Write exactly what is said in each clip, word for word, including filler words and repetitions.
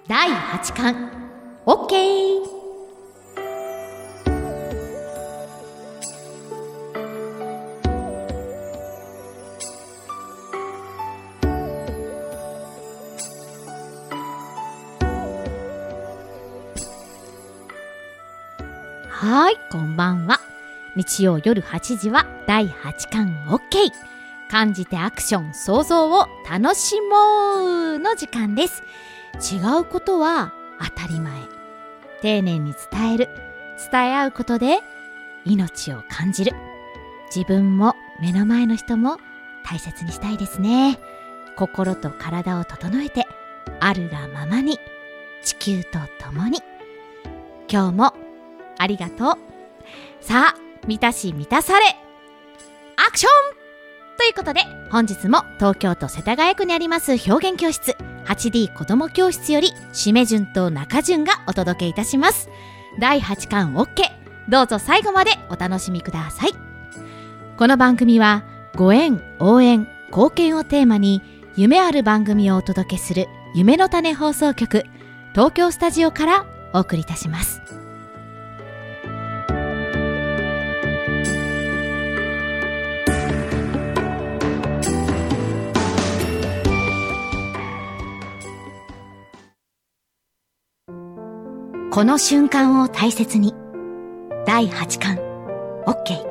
だいはちかん OK。 はい、こんばんは。日曜夜はちじはだいはちかん OK。 感じてアクション想像を楽しもうの時間です。違うことは当たり前。丁寧に伝える、伝え合うことで命を感じる。自分も目の前の人も大切にしたいですね。心と体を整えて、あるがままに、地球と共に。今日もありがとう。さあ、満たし満たされアクションということで、本日も東京都世田谷区にあります表現教室 はちディー 子ども教室よりしめじゅんと中じゅんがお届けいたします。だいはちかん OK。 どうぞ最後までお楽しみください。この番組はご縁、応援、貢献をテーマに夢ある番組をお届けする夢の種放送局東京スタジオからお送りいたします。この瞬間を大切に。だいはちかん OK。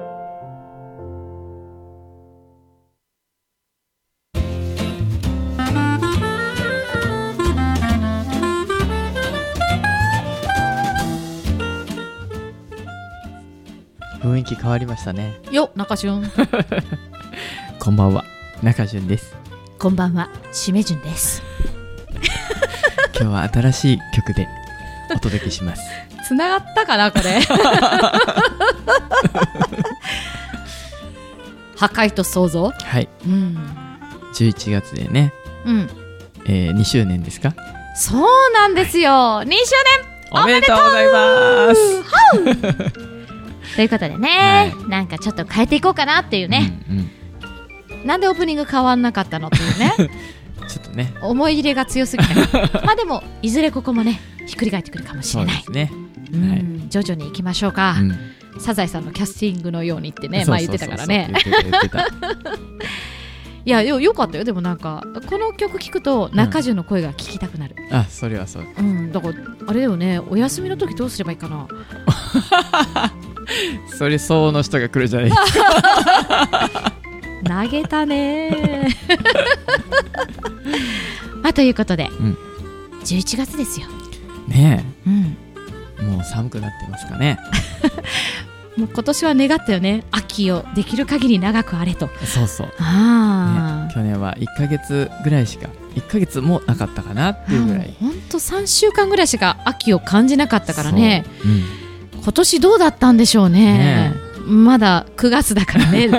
雰囲気変わりましたね。 よ、中潤。 こんばんは、中潤です。 こんばんは、しめじゅんです。 今日は新しい曲でお届けします。 つながったかなこれ。破壊と想像。 はい、 うん、 じゅういちがつでね、 うんえー、にしゅうねんですか。 そうなんですよ、はい、にしゅうねんおめでとうございます。 ということでね、はい、なんかちょっと変えていこうかなっていうね、うんうん、なんでオープニング変わんなかったのっていうね。 ちょっとね、 思い入れが強すぎた。まあでもいずれここもね、ひっくり返ってくるかもしれない。 そうですね、 うん、 はい、 徐々に行きましょうか、うん、サザエさんのキャスティングのようにってね、前言ってたからね。いや よ, よかったよ。でもなんかこの曲聴くと中潤の声が聞きたくなる、 うん、あ、それはそう、 うん、だからあれだよね、お休みの時どうすればいいかな。 それ相応の人が来るじゃないですか。 投げたね。まあ、ということで、うん、じゅういちがつですよねえ、 うん、 もう寒くなってますかね。 もう今年は願ったよね、秋をできる限り長くあれと。 そうそう、 あ、 ね、去年はいっかげつぐらいしか、いっかげつもなかったかなっていうぐらい、 ほんとさんしゅうかんぐらいしか秋を感じなかったからね、 うん、 今年どうだったんでしょう ね, ねまだくがつだからね。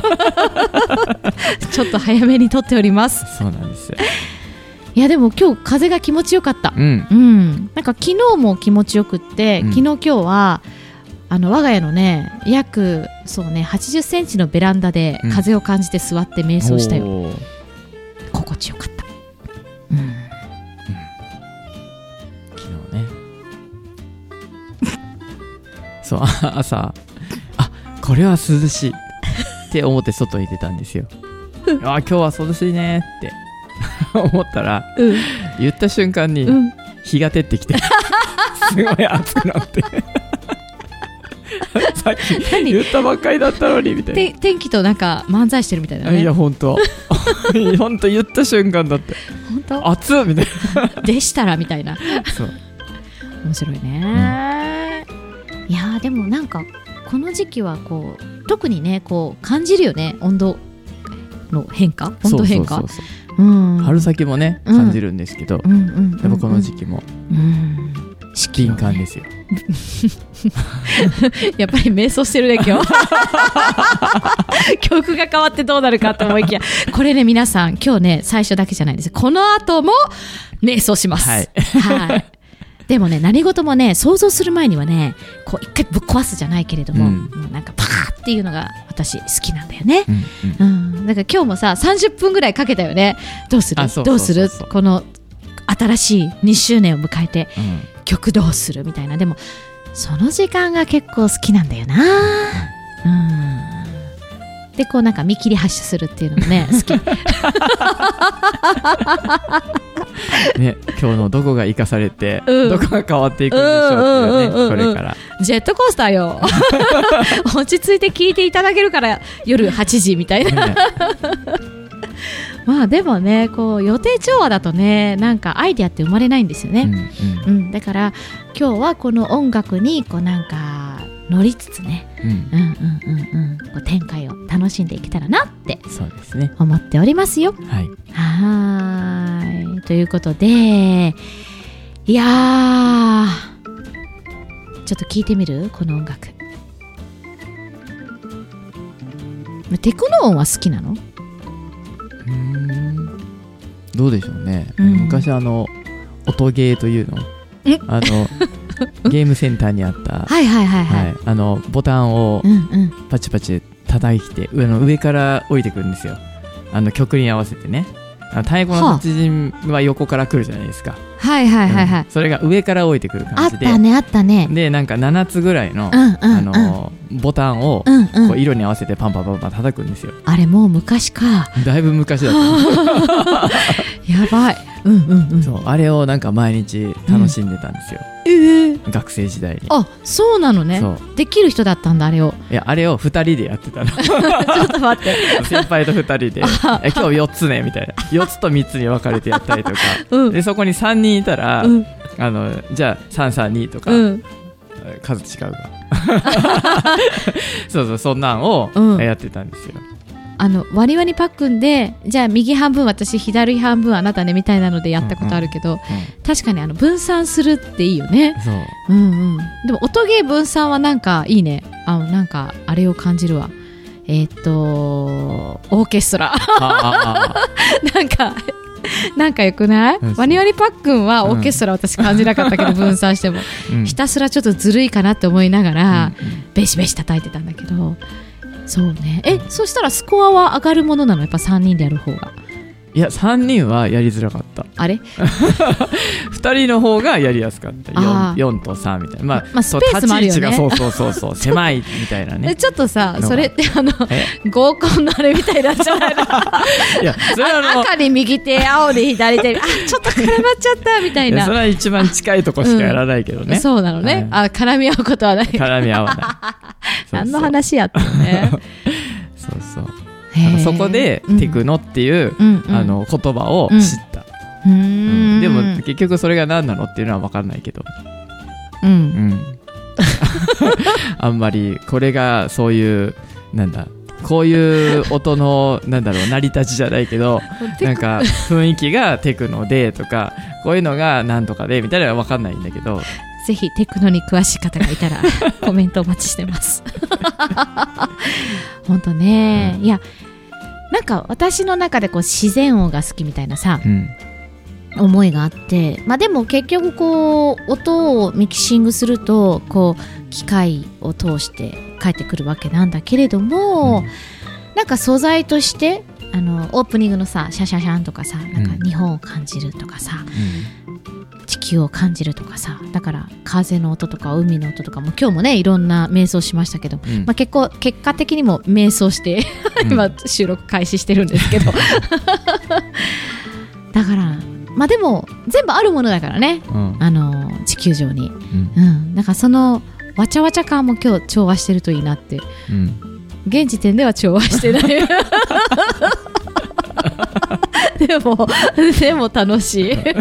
ちょっと早めに撮っております。 そうなんですよ。 いやでも今日風が気持ちよかった、 うんうん、なんか昨日も気持ちよくって、うん、昨日今日はあの我が家のね約そうねはちじゅっセンチのベランダで風を感じて座って瞑想したよ、うん、心地よかった、うんうん、 昨日ね。そう朝、あ、これは涼しいって思って外に出たんですよ。あ、今日は涼しいねって思ったら、うん、言った瞬間に日が照ってきて、すごい暑くなって。さっき言ったばっかりだったのにみたいな。 天気となんか漫才してるみたいなね。 いや本当本当言った瞬間だって本当暑いみたいな。 でしたらみたいな。 そう、 面白いね、うん、いやでもなんかこの時期はこう特にねこう感じるよね、温度の変化、温度変化。 そうそうそうそう、うん、春先もね感じるんですけど、うんうんうんうん、やっぱこの時期も、うん、敏感ですよ。 やっぱり瞑想してるね今日。曲が変わってどうなるかと思いきや、これね皆さん今日ね最初だけじゃないです。この後も瞑想します。 はい、 はい。でもね何事もね想像する前にはねこう一回ぶっ壊すじゃないけれども、うん、もうなんかパーっていうのが私好きなんだよね、うんうんうん、だから今日もささんじゅっぷんぐらいかけたよね。どうするどうするこの新しいにしゅうねんを迎えてうん曲どうするみたいな。でもその時間が結構好きなんだよな。うんでこうなんか見切り発車するっていうのもね好きね、今日のどこが生かされて、 うんどこが変わっていくんでしょうっていうね、 うんうんうんうんこれからジェットコースターよ落ち着いて聞いていただけるから夜はちじみたいな、 ねまあでもねこう予定調和だとねなんかアイデアって生まれないんですよね、 うんうんうん、だから今日はこの音楽にこうなんか乗りつつね、 うんうんうんうんうんうん、こう展開を楽しんでいけたらなってそうですね。 思っておりますよ。 はい。 はーいということでいやーちょっと聞いてみるこの音楽。テクノ音は好きなの？ うーんどうでしょうね。 うん昔あの音ゲーというのえあのゲームセンターにあった、 はいはいはいはい、 はい、あのボタンをうんうんパチパチ叩いて上の上から降りてくるんですよ。あの曲に合わせてね。あの太鼓の達人は横から来るじゃないですか。 はいはいはいはい、 うんそれが上から降りてくるあっ感じで、 たねあったね。 でなんかななつぐらいの、 うんうんうんあのボタンをうんうんこう色に合わせてパンパンパンパン叩くんですよ。 あれもう昔か。 だいぶ昔だったやばい。うんうんうん。 そうあれをなんか毎日楽しんでたんですよ、 えー、 学生時代に。 あそうなのね。 そうできる人だったんだあれを。 いやあれをふたりでやってたのちょっと待って。 先輩とふたりでえ今日よっつねみたいなよっつとみっつに分かれてやったりとか、 うんでそこにさんにんいたら、 うんあのじゃあさんさんにとか、 うん数違うがそうそうそんなんをうんやってたんですよ。 あの割り割りパックンでじゃあ右半分私左半分あなたねみたいなのでやったことあるけど、 うん確かにあの分散するっていいよね。 そううんうん。でも音ゲー分散はなんかいいね。あのなんかあれを感じるわ。えーっとオーケストラあなんかなんかよくない？ うんワニワニパックンはオーケストラ私感じなかったけど、分散してもうんひたすらちょっとずるいかなって思いながら、 うんうんベシベシ叩いてたんだけど、そうね。えそしたらスコアは上がるものなの？やっぱさんにんでやる方が。 いやさんにんはやりづらかった。 あれふたりの方がやりやすかった。 あ 4, ーよんとさんみたいな、まあまあそうスペースもあるよね立ち位置がそうそうそうそう狭いみたいなえね。 ちょっとさのがそれってあのえ合コンのあれみたいになっちゃういやそれはあの赤に右手青に左手あちょっと絡まっちゃったみたいな。 いやそれは一番近いとこしかやらないけどね、 そうなのね、 はあ絡み合うことはない。 絡み合わないそうそう何の話やったのね。 そうそうへーそこでテクノっていう、 うんうんあの言葉を知った、 うーんうんでも結局それが何なのっていうのは分かんないけど、 ううんん、あんまりこれがそういうなんだこういう音のなんだろう成り立ちじゃないけどなんか雰囲気がテクノでとかこういうのがなんとかでみたいなのは分かんないんだけど、 ぜひテクノに詳しい方がいたらコメントお待ちしてます本当ね、 うんいやなんか私の中でこう自然音が好きみたいなさうん思いがあって、まあでも結局こう音をミキシングするとこう機械を通して返ってくるわけなんだけれども、 うんなんか素材としてあのオープニングのさシャシャシャンとかさなんか日本を感じるとかさ、地球を感じるとかさ、だから風の音とか海の音とかも今日もねいろんな瞑想しましたけど、 うんまあ、結構結果的にも瞑想して今収録開始してるんですけどだからまあでも全部あるものだからね、 うんあの地球上に、 うんうん、だからそのわちゃわちゃ感も今日調和してるといいなって。 うん現時点では調和してないでもでも楽しいだ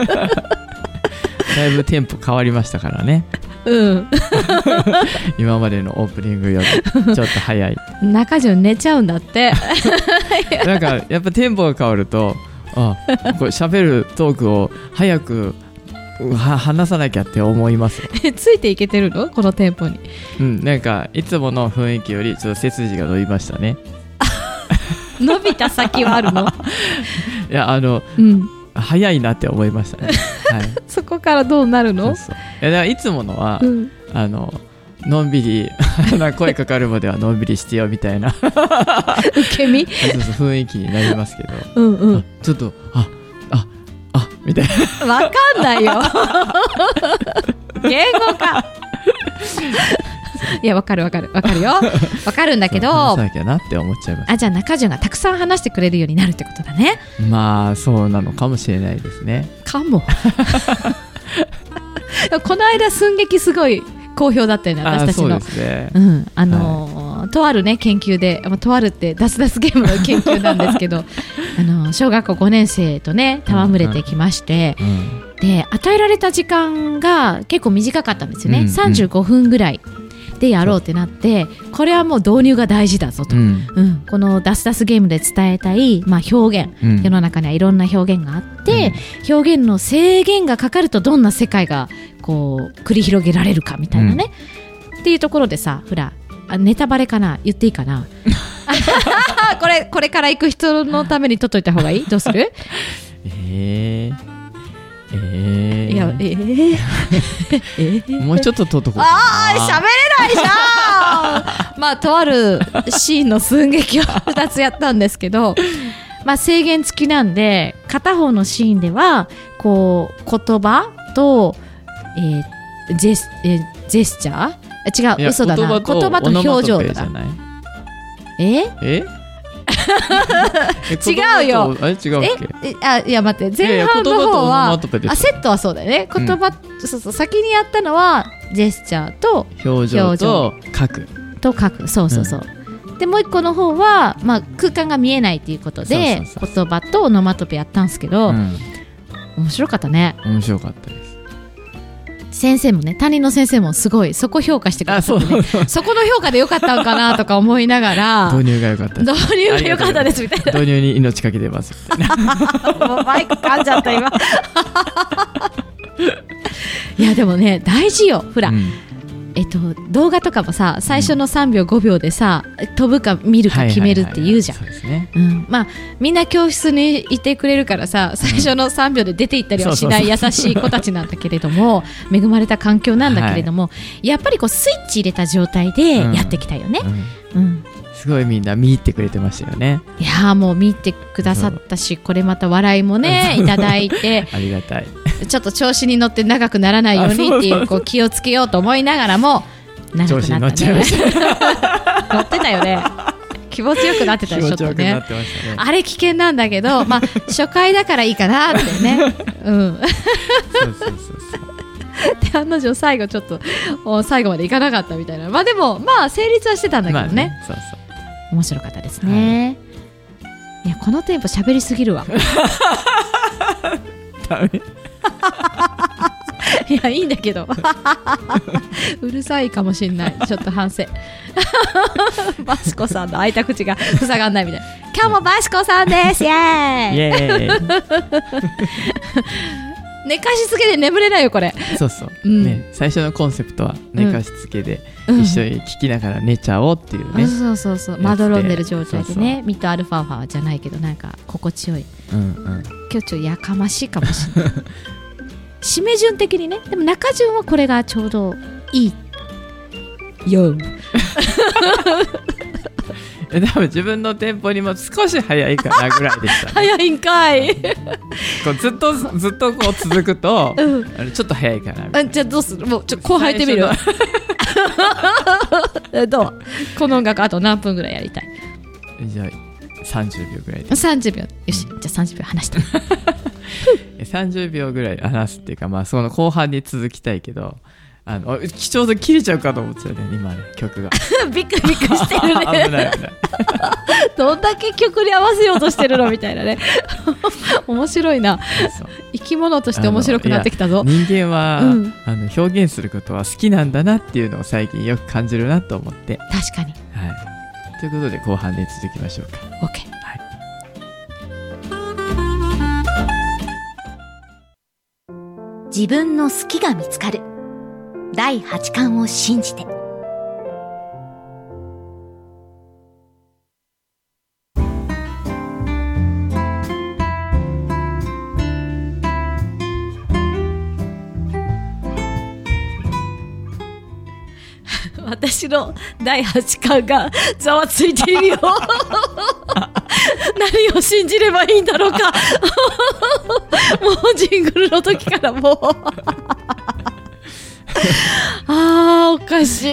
いぶテンポ変わりましたからねうん今までのオープニングよりちょっと早い中条寝ちゃうんだってなんかやっぱテンポが変わるとあこれ喋るトークを早くは話さなきゃって思いますよ、 ついていけてるのこのテンポに。 うん、なんかいつもの雰囲気よりちょっと背筋が伸びましたね伸びた先はあるのいやあのうん早いなって思いましたね、はい、 そこからどうなるの？ そうそういやだからいつものは、 うんあののんびりなんか声かかるまではのんびりしてよみたいな受け身そうそう雰囲気になりますけど、 うんうんあちょっとあああみたいな。わかんないよ言語化いやわかるわかるわかるよわかるんだけど話さなきゃなって思っちゃいます。 あ、じゃあ中潤がたくさん話してくれるようになるってことだね。 まあそうなのかもしれないですね。 かもこの間寸劇すごい好評だったよね、私たちの。 あ、そうですね、 うん、あのーはい、とあるね研究で、とあるってダスダスゲームの研究なんですけどあのー、小学校ごねん生とね戯れてきまして、うんうん、で与えられた時間が結構短かったんですよね、うんうん、さんじゅうごふんぐらいでやろうってなって、これはもう導入が大事だぞと、うんうん、このダスダスゲームで伝えたい、まあ、表現、うん、世の中にはいろんな表現があって、うん、表現の制限がかかるとどんな世界がこう繰り広げられるかみたいなね、うん、っていうところでさ、ほらネタバレかな、言っていいかなこれこれから行く人のために撮っといた方がいい？どうする？ えーえー、 いやえー、えー、 もうちょっと撮っとこうかな。 あー、喋れないじゃんまあとあるシーンの寸劇をふたつやったんですけどまあ制限付きなんで、片方のシーンではこう言葉と、えー、ジェス、えー、ジェスチャー、違う、嘘だな、言葉と表情だな。ええ違うよ。 あれ違うっけ？ えあいや待って、前半の方はあセットはそうだよね。言葉、うん、そうそう、先にやったのはジェスチャーと表情と書くと書く、そうそうそう、うん、でもう一個の方は、まあ、空間が見えないということでそうそうそうそう言葉とオノマトペやったんですけど、うん、面白かったね。 面白かったです。 先生もね、担任の先生もすごいそこ評価してくださって、ね、そ, そこの評価でよかったのかなとか思いながら導入が良かったです、 導入が良かったですみたいな、 導入に命かけてますみたいなもうマイク噛んじゃった今いやでもね大事よ、ほら、うんえっと、動画とかもさ最初のさんびょうごびょうでさ、うん、飛ぶか見るか決めるって言うじゃん。まあみんな教室にいてくれるからさ最初のさんびょうで出て行ったりはしない優しい子たちなんだけれども恵まれた環境なんだけれども、はい、やっぱりこうスイッチ入れた状態でやってきたよね、うんうんうん、 すごいみんな見入ってくれてましたよね。 いやもう見入ってくださったし、これまた笑いもねいただいてありがたい。 ちょっと調子に乗って長くならないようにっていう、こう気をつけようと思いながらも長くなったね。調子に乗っちゃいました乗ってたよね。気持ちよくなってたでしょ、ちょっとね。あれ危険なんだけど、まあ初回だからいいかなってねうんそうそうそうそうで案の定最後ちょっと最後までいかなかったみたいな。まあでもまあ成立はしてたんだけど ね,、まあ、ねそうそう面白かったですね、はい、いやこのテンポ喋りすぎるわダメいやいいんだけどうるさいかもしんない、ちょっと反省バシコさんの開いた口が塞がんないみたいな。今日もバシコさんですイエーイイエーイ寝かしつけで眠れないよこれ。 そうそう、うんね、最初のコンセプトは寝かしつけで一緒に聞きながら寝ちゃおうっていうね、うん、 そうそうそう、まどろんでる状態でね、ミとアルファファじゃないけどなんか心地よい、うんうん、今日ちょっとやかましいかもしれない締め順的にね。でも中順はこれがちょうどいいよ多分自分のテンポにも少し早いかなぐらいでした、ね、 早いんかいこうずっとずっとこう続くと、うん、あのちょっと早いかな。 あじゃあどうする、もうちょっと後半いってみるどうこの音楽あと何分ぐらいやりたい？ じゃあさんじゅうびょうぐらいで。 さんじゅうびょうよし、じゃあさんじゅうびょう話してさんじゅうびょうぐらい話すっていうか、まあその後半に続きたいけど、あのちょうど切れちゃうかと思ってたよね今ね曲がビクビクしてるね危ない危ないどんだけ曲に合わせようとしてるのみたいなね面白いな。生き物として面白くなってきたぞ。 人間は、うん、あの表現することは好きなんだなっていうのを最近よく感じるなと思って。 確かに、 はい、ということで後半で続きましょうか。 OK、はい、自分の好きが見つかるだいはちかんを信じて。私のだいはちかんがざわついているよ何を信じればいいんだろうかうジングルの時からもうあーおかしい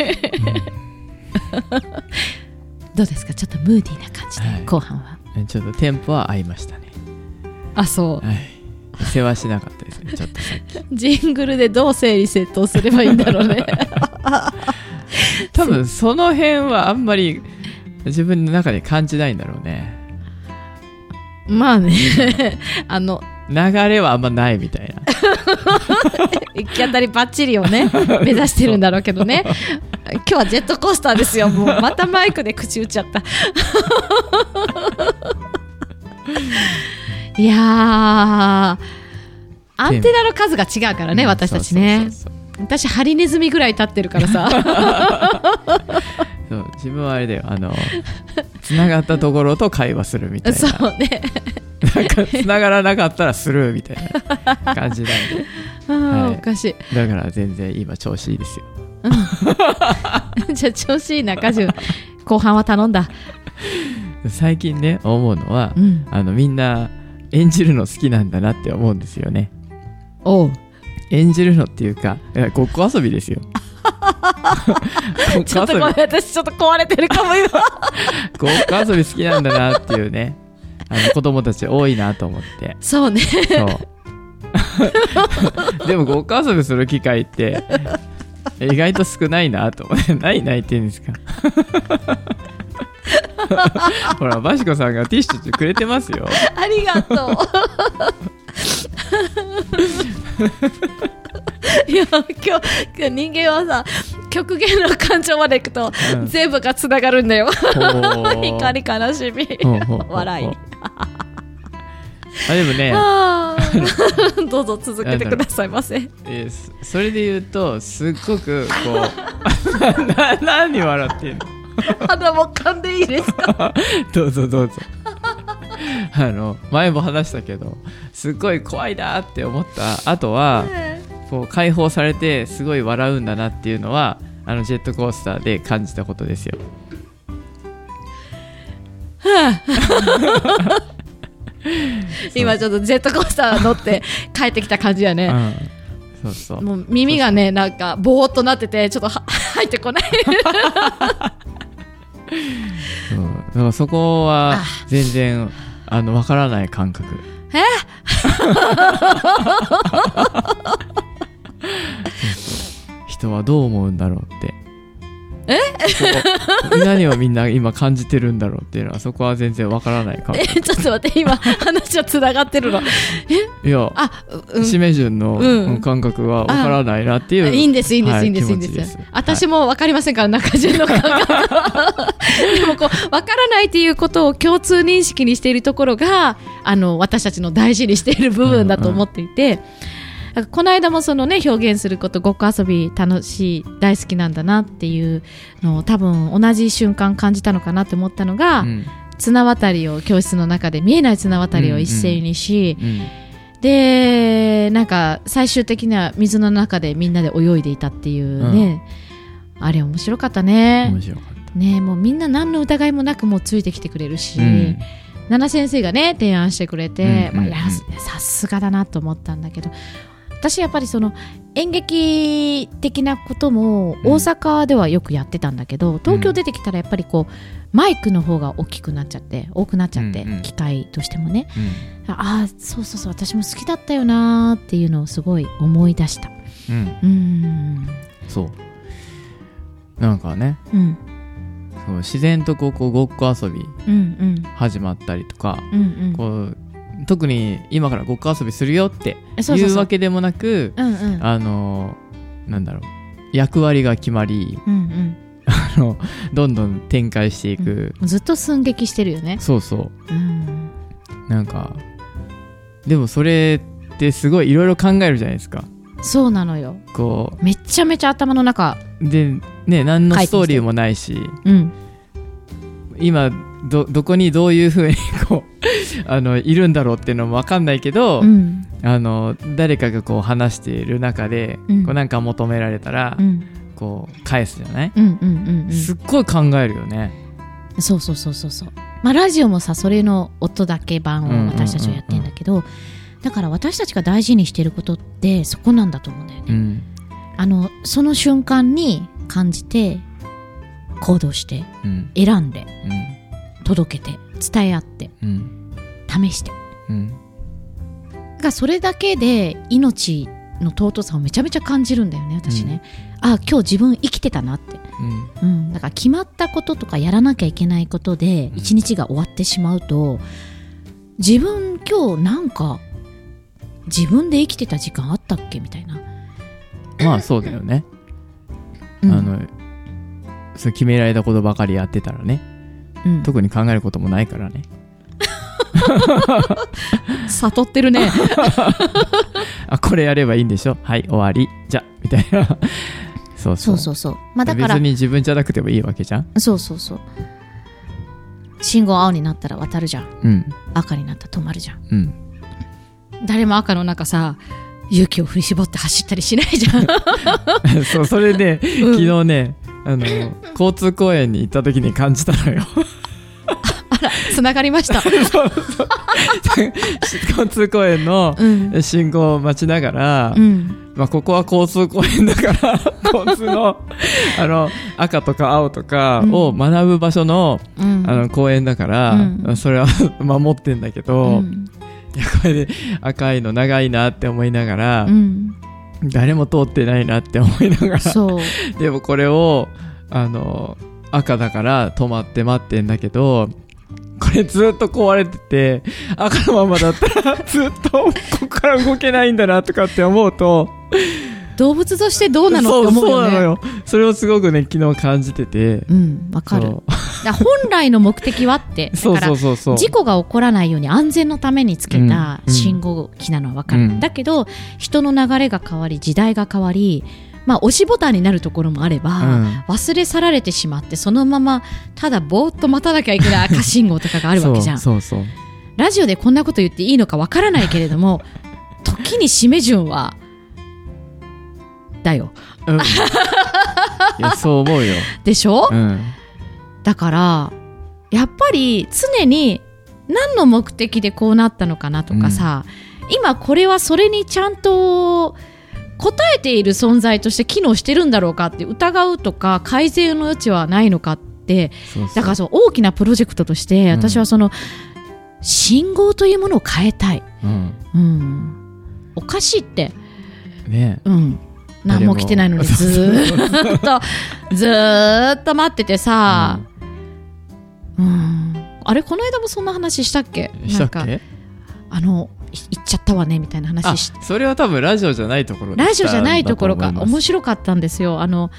どうですか、ちょっとムーディーな感じで、はい、後半はちょっとテンポは合いましたね。 あ、そう、 はい、世話しなかったですねちょっとさっきジングルでどう整理整頓すればいいんだろうね多分その辺はあんまり自分の中で感じないんだろうね。 まあねあの流れはあんまないみたいな行き当たりばっちりをね目指してるんだろうけどね今日はジェットコースターですよ。もうまたマイクで口打っちゃったいやーアンテナの数が違うからね、私たちね。そうそうそうそう、私ハリネズミぐらい立ってるからさそう、自分はあれだよ、あのつながったところと会話するみたいな。 そうねなんかつながらなかったらスルーみたいな感じなんであ、はい、おかしい。 だから全然今調子いいですよ、 うん、じゃあ調子いい中順後半は頼んだ。 最近ね思うのは、うん、あのみんな演じるの好きなんだなって思うんですよね。 おう、 演じるのっていうかごっこ遊びですよちょっとごめん、私ちょっと壊れてるかも今ごっこ遊び好きなんだなっていうね、あの子供たち多いなと思って。 そうね、 そうでもごっこ遊びする機会って意外と少ないなと思ってないないって言うんですかほらバシコさんがティッシュくれてますよありがとういや今日人間はさ極限の感情までいくと、うん、全部がつながるんだよ怒り悲しみ笑いあでもねどうぞ続けてくださいませ。 えー、それで言うとすっごくこうな何笑ってんの鼻も噛んでいいですかどうぞどうぞあの前も話したけどすっごい怖いなって思った後はこう解放されてすごい笑うんだなっていうのはあのジェットコースターで感じたことですよ。 はあ今ちょっとジェットコースター乗って帰ってきた感じやね、 うん、そうそう、 もう耳がねなんかボーっとなっててちょっとは入ってこないそうだからそこは全然あの分からない感覚。 え人はどう思うんだろうってえ何をみんな今感じてるんだろうっていうのはそこは全然わからないかも。 えちょっと待って今話はつながってるのえいやあ、うん、指名順の、うん、感覚はわからないなっていう。 いいんですいいんです、はい、いいんですいいんです。私もわかりませんから、はい、中順の感覚でもこうわからないっていうことを共通認識にしているところがあの私たちの大事にしている部分だと思っていて、うんうんこの間もそのね表現することごっこ遊び楽しい大好きなんだなっていうのを多分同じ瞬間感じたのかなって思ったのが、うん、綱渡りを教室の中で見えない綱渡りを一斉にし、うんうん、でなんか最終的には水の中でみんなで泳いでいたっていうね、うん、あれ面白かったね。 面白かったね。もうみんな何の疑いもなくもうついてきてくれるし、うん奈々先生がね提案してくれて、うんうんうんまあ、さすがだなと思ったんだけど私やっぱりその演劇的なことも大阪ではよくやってたんだけど、うん、東京出てきたらやっぱりこうマイクの方が大きくなっちゃって多くなっちゃって、うんうん、機械としてもね、うん、ああそうそうそう私も好きだったよなっていうのをすごい思い出した、うん、うんそうなんかね、うん、そう自然とこう、こうごっこ遊び始まったりとか、うんうん、こう特に今からごっこ遊びするよっていうわけでもなく、うんうん、あのなんだろう役割が決まり、うんうん、あのどんどん展開していく、 うん、ずっと寸劇してるよね。 そうそう、うん、なんかでもそれってすごいいろいろ考えるじゃないですか。 そうなのよ。 こうめちゃめちゃ頭の中でね何のストーリーもないし、うん、今 ど, どこにどういう風にこうあのいるんだろうっていうのも分かんないけど、うん、あの誰かがこう話している中で、うん、こうなんか求められたら、うん、こう返すじゃない、うんうんうんうん、すっごい考えるよね。 そうそうそうそうそう、まあ、ラジオもさそれの音だけ版を私たちはやってるんだけど、うんうんうんうん、 だから私たちが大事にしていることってそこなんだと思うんだよね、 うん、 あのその瞬間に感じて行動して、 うん、 選んで、 うん、 届けて伝え合って、 うん、 試して、 うん、 がそれだけで命の尊さをめちゃめちゃ感じるんだよね私ね、うん、あ今日自分生きてたなって、うんうん、だから決まったこととかやらなきゃいけないことで一日が終わってしまうと、自分今日なんか自分で生きてた時間あったっけみたいな。 まあそうだよね、うん、あのそう決められたことばかりやってたらね、うん、特に考えることもないからね悟ってるねあこれやればいいんでしょ、はい終わりじゃみたいなそうそうそうそう、まあ、だから別に自分じゃなくてもいいわけじゃん。 そうそうそう、信号青になったら渡るじゃん、うん、赤になったら止まるじゃん、うん、誰も赤の中さ勇気を振り絞って走ったりしないじゃんそうそれで、ね、うん、昨日ねあの交通公園に行った時に感じたのよあらつながりましたそうそう交通公園の信号を待ちながら、うんまあ、ここは交通公園だから交通の、 あの赤とか青とかを学ぶ場所 の,、うん、あの公園だから、うん、それは守ってんだけど、うん、いやこれで赤いの長いなって思いながら、うん、誰も通ってないなって思いながらそうでもこれをあの赤だから止まって待ってんだけど、これずっと壊れてて赤のままだったらずっとここから動けないんだなとかって思うと動物としてどうなのって思うよね。そう、そうなのよ。 それをすごくね昨日感じてて、 うんわかる。だ本来の目的はってだから事故が起こらないように安全のためにつけた信号機なのはわかる、うん、だけど人の流れが変わり時代が変わり、まあ、押しボタンになるところもあれば、うん、忘れ去られてしまってそのままただぼーっと待たなきゃいけない赤信号とかがあるわけじゃんそうそうそう。 ラジオでこんなこと言っていいのかわからないけれども時に締め順はだよ、うん、いやそう思うよでしょ、 うん、だからやっぱり常に何の目的でこうなったのかなとかさ、うん、今これはそれにちゃんと答えている存在として機能してるんだろうかって疑うとか改善の余地はないのかって、そうそうだからそう大きなプロジェクトとして私はその、うん、信号というものを変えたい、うんうん、おかしいってね、 うん、何も来てないのにずーっとずーっと待っててさ、うんうん、あれこの間もそんな話したっけ？ したっけ？ なんかあの行っちゃったわねみたいな話して、 それは多分ラジオじゃないところラジオじゃないところが面白かったんですよ。あの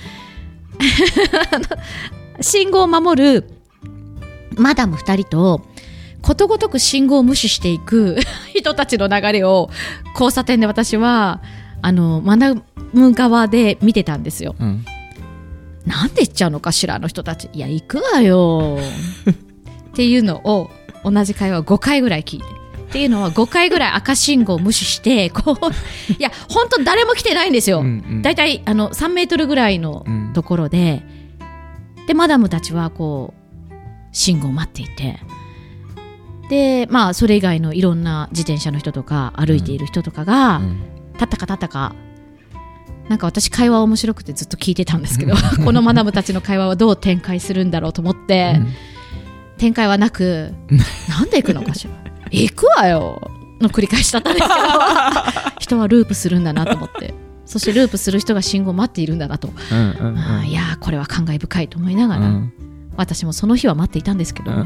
信号を守るマダムふたりとことごとく信号を無視していく人たちの流れを交差点で私はあの学ぶ側で見てたんですよ、うん、なんで行っちゃうのかしらあの人たち。いや行くわよっていうのを同じ会話をごかいぐらい聞いてっていうのはごかいぐらい赤信号を無視してこういや本当誰も来てないんですよ、うんうん、だいたいあのさんメートルぐらいのところで、うん、でマダムたちはこう信号を待っていてでまあそれ以外のいろんな自転車の人とか歩いている人とかが、うんうん、立ったか立ったかなんか私会話面白くてずっと聞いてたんですけどこのマダムたちの会話はどう展開するんだろうと思って、うん、展開はなくなんで行くのかしら行くわよの繰り返しだったんですけど人はループするんだなと思ってそしてループする人が信号を待っているんだなと、うんうんうん、あいやこれは感慨深いと思いながら、うん、私もその日は待っていたんですけど、うん、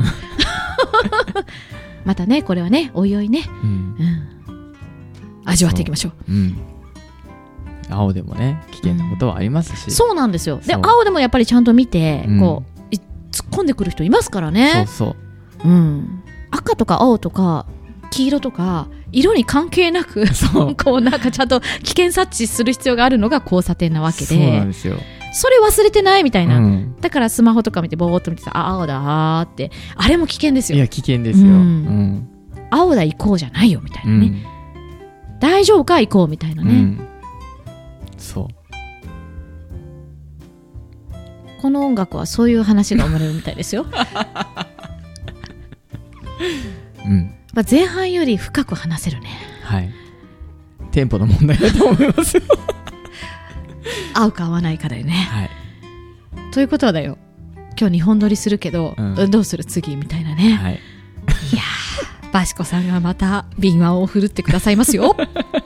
またねこれはねおいおいね、うんうん、味わっていきましょう、うん、 青でもね危険なことはありますし、 うん、そうなんですよ。で青でもやっぱりちゃんと見て、うん、こう突っ込んでくる人いますからね。 そうそう、 うん、赤とか青とか黄色とか色に関係なくこうなんかちゃんと危険察知する必要があるのが交差点なわけで、 そうなんですよ。 それ忘れてないみたいな、うん、だからスマホとか見てボーっと見てさあ青だーってあれも危険ですよ。 いや危険ですよ、うんうん、 青だ行こうじゃないよみたいなね、うん、大丈夫か行こうみたいなね、うん、 そうこの音楽はそういう話が生まれるみたいですようん、まあ、前半より深く話せるね。 はい、テンポの問題だと思いますよ合うか合わないかだよね、 はい、 ということはだよ、今日にほん撮りするけど、うん、どうする次みたいなね、はい、いやーバシコさんがまた敏腕を振るってくださいますよ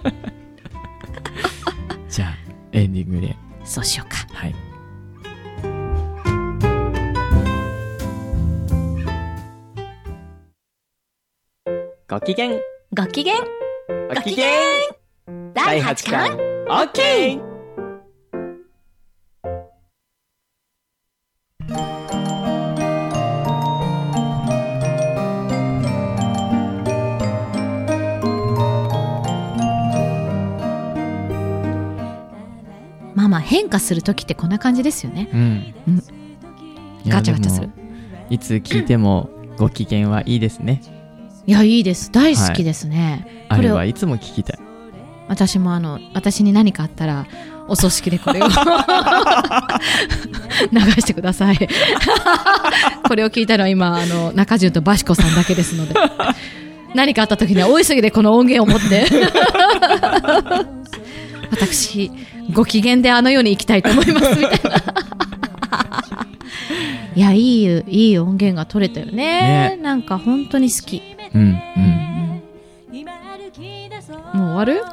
じゃあエンディングでそうしようか。 はい、 ご機嫌ご機嫌ご機嫌だいはちかん OK。 まあまあ変化するときってこんな感じですよね、うんうん、ガチャガチャする。 いつ聞いてもご機嫌はいいですね。 いやいいです、大好きですね、 はい、あれはいつも聞きたい。 私もあの私に何かあったらお葬式でこれを流してくださいこれを聞いたのは今あの中潤とバシコさんだけですので何かあった時には大急ぎでこの音源を持って私ご機嫌であの世に行きたいと思いますみたいないやいいいい音源が取れたよ ね, ねなんか本当に好き。うんうん、うん、もう終わる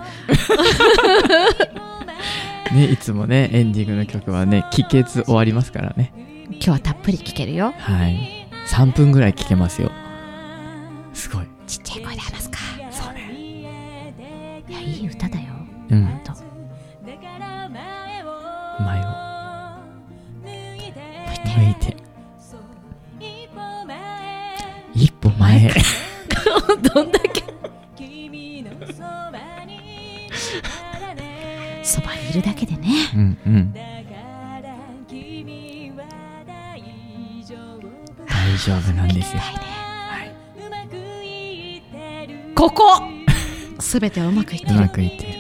ね、いつもねエンディングの曲はね聞けず終わりますからね。 今日はたっぷり聞けるよ。 はい、さんぷんぐらい聞けますよ。すごいちっちゃい声で話すか。 そうね、 いやいい歌だよ、 うん、 ほんと前を向いて一歩前へどんだけそばにいるだけでね、 うんうん、大丈夫なんですよ、はい、 ここすべてはうまくいってる。 うまくいってる。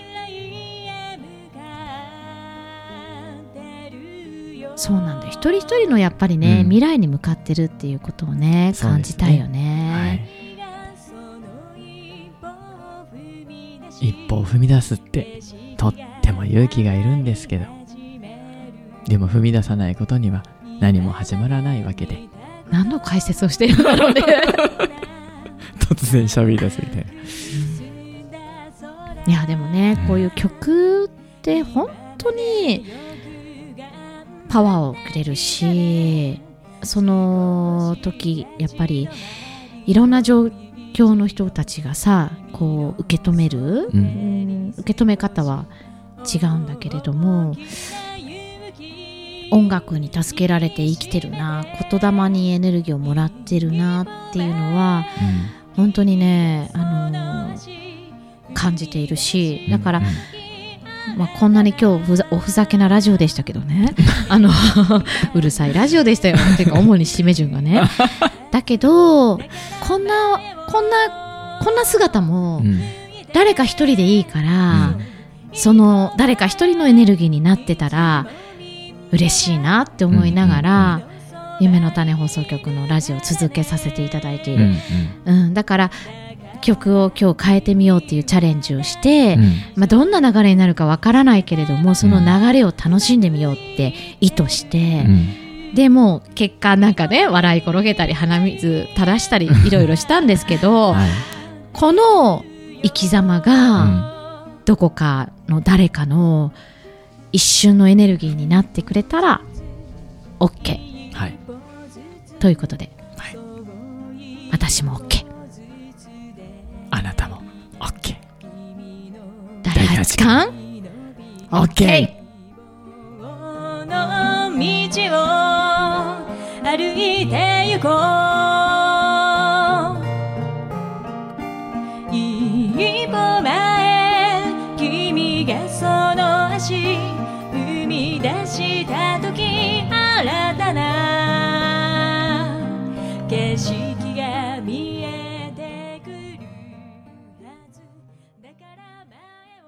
そうなんだよ、一人一人のやっぱりね、うん、未来に向かってるっていうことをね感じたいよね、 はい、一歩を踏み出すってとっても勇気がいるんですけど、でも踏み出さないことには何も始まらないわけで。 何の解説をしているんだろうね突然喋り出すみたいな、 うん、いやでもね、うん、こういう曲って本当にパワーをくれるし、その時やっぱりいろんな状況の人たちがさこう受け止める、うん、受け止め方は違うんだけれども、音楽に助けられて生きてるな、言霊にエネルギーをもらってるなっていうのは、うん、本当にね、あのー、感じているし、だから、うんうん、まあ、こんなに今日ふざおふざけなラジオでしたけどねあのうるさいラジオでしたよっていうか主に締め順がねだけどこんなこんなこんな姿も誰か一人でいいから、うん、その誰か一人のエネルギーになってたら嬉しいなって思いながら、うんうんうん、夢の種放送局のラジオを続けさせていただいている、うんうんうん、だから曲を今日変えてみようっていうチャレンジをして、うんまあ、どんな流れになるかわからないけれどもその流れを楽しんでみようって意図して、うん、でも結果なんかね笑い転げたり鼻水垂らしたりいろいろしたんですけど、はい、この生き様がどこかの誰かの一瞬のエネルギーになってくれたら OK、はい、ということで、はい、私も OK、 あなたも OK、 だいはちかん OK、 この道を歩いて行こう、一歩前君がその足